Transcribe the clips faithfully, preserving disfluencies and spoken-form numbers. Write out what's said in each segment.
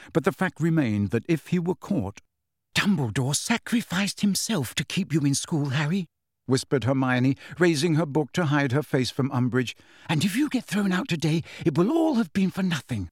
but the fact remained that if he were caught— "Dumbledore sacrificed himself to keep you in school, Harry," whispered Hermione, raising her book to hide her face from Umbridge, "and if you get thrown out today, it will all have been for nothing."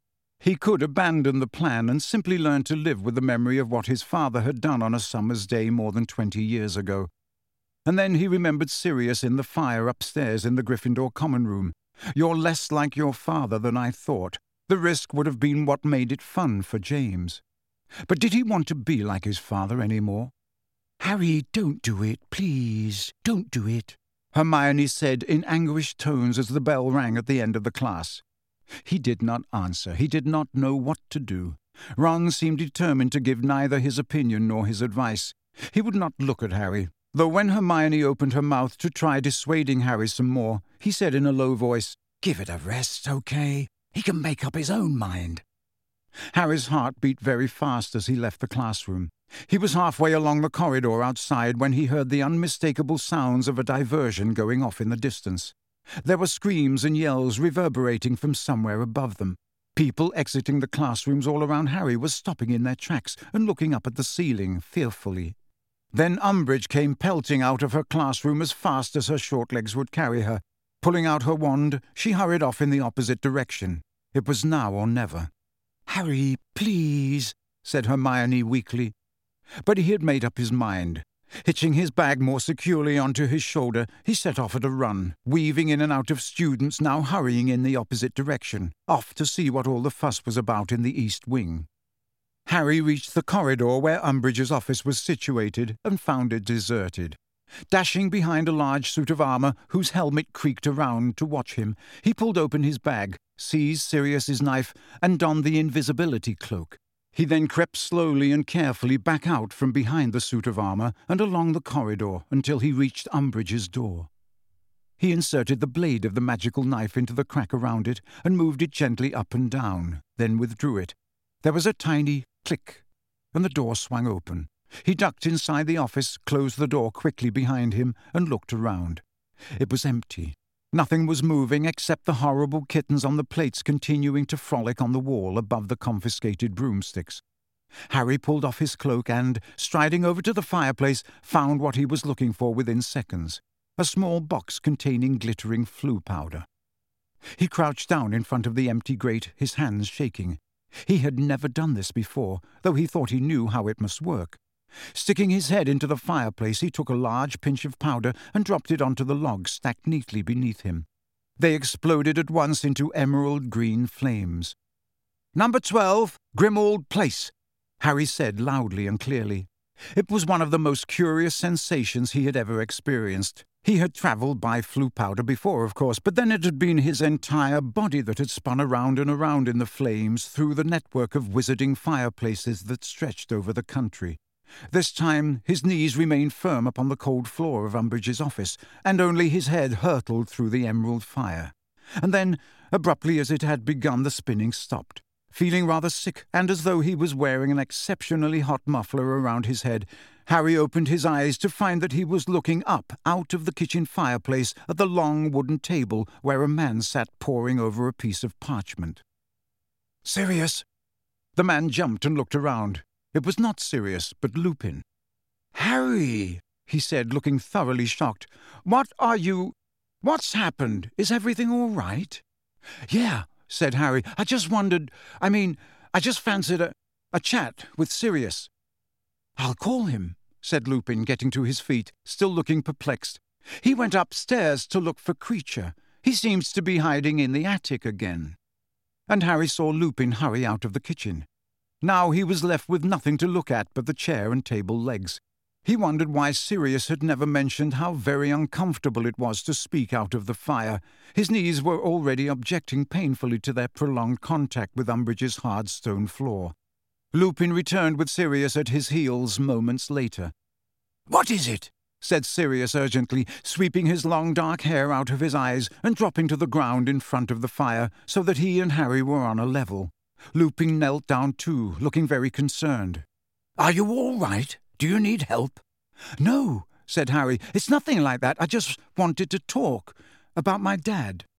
He could abandon the plan and simply learn to live with the memory of what his father had done on a summer's day more than twenty years ago. And then he remembered Sirius in the fire upstairs in the Gryffindor common room. "You're less like your father than I thought." The risk would have been what made it fun for James. But did he want to be like his father any more? "Harry, don't do it, please, don't do it," Hermione said in anguished tones as the bell rang at the end of the class. He did not answer. He did not know what to do. Ron seemed determined to give neither his opinion nor his advice. He would not look at Harry, though when Hermione opened her mouth to try dissuading Harry some more, he said in a low voice, "Give it a rest, okay? He can make up his own mind." Harry's heart beat very fast as he left the classroom. He was halfway along the corridor outside when he heard the unmistakable sounds of a diversion going off in the distance. There were screams and yells reverberating from somewhere above them. People exiting the classrooms all around Harry were stopping in their tracks and looking up at the ceiling fearfully. Then Umbridge came pelting out of her classroom as fast as her short legs would carry her. Pulling out her wand, she hurried off in the opposite direction. It was now or never. "Harry, please," said Hermione weakly. But he had made up his mind. Hitching his bag more securely onto his shoulder, he set off at a run, weaving in and out of students now hurrying in the opposite direction, off to see what all the fuss was about in the East Wing. Harry reached the corridor where Umbridge's office was situated and found it deserted. Dashing behind a large suit of armour whose helmet creaked around to watch him, he pulled open his bag, seized Sirius's knife, and donned the invisibility cloak. He then crept slowly and carefully back out from behind the suit of armour and along the corridor until he reached Umbridge's door. He inserted the blade of the magical knife into the crack around it and moved it gently up and down, then withdrew it. There was a tiny click, and the door swung open. He ducked inside the office, closed the door quickly behind him, and looked around. It was empty. Nothing was moving except the horrible kittens on the plates continuing to frolic on the wall above the confiscated broomsticks. Harry pulled off his cloak and, striding over to the fireplace, found what he was looking for within seconds, a small box containing glittering Floo powder. He crouched down in front of the empty grate, his hands shaking. He had never done this before, though he thought he knew how it must work. Sticking his head into the fireplace, he took a large pinch of powder and dropped it onto the logs stacked neatly beneath him. They exploded at once into emerald-green flames. "Number twelve, Grimmauld Place," Harry said loudly and clearly. It was one of the most curious sensations he had ever experienced. He had travelled by Floo powder before, of course, but then it had been his entire body that had spun around and around in the flames through the network of wizarding fireplaces that stretched over the country. This time his knees remained firm upon the cold floor of Umbridge's office, and only his head hurtled through the emerald fire. And then, abruptly as it had begun, the spinning stopped. Feeling rather sick, and as though he was wearing an exceptionally hot muffler around his head, Harry opened his eyes to find that he was looking up out of the kitchen fireplace at the long wooden table where a man sat poring over a piece of parchment. "Sirius!" The man jumped and looked around. It was not Sirius, but Lupin. "Harry," he said, looking thoroughly shocked. "What are you... What's happened? Is everything all right?" "Yeah," said Harry. "I just wondered... I mean, I just fancied a... a chat with Sirius." "I'll call him," said Lupin, getting to his feet, still looking perplexed. "He went upstairs to look for Kreacher. He seems to be hiding in the attic again." And Harry saw Lupin hurry out of the kitchen. Now he was left with nothing to look at but the chair and table legs. He wondered why Sirius had never mentioned how very uncomfortable it was to speak out of the fire. His knees were already objecting painfully to their prolonged contact with Umbridge's hard stone floor. Lupin returned with Sirius at his heels moments later. "What is it?" said Sirius urgently, sweeping his long dark hair out of his eyes and dropping to the ground in front of the fire so that he and Harry were on a level. Lupin knelt down too, looking very concerned. "Are you all right? Do you need help?" "No," said Harry. "It's nothing like that. I just wanted to talk about my dad."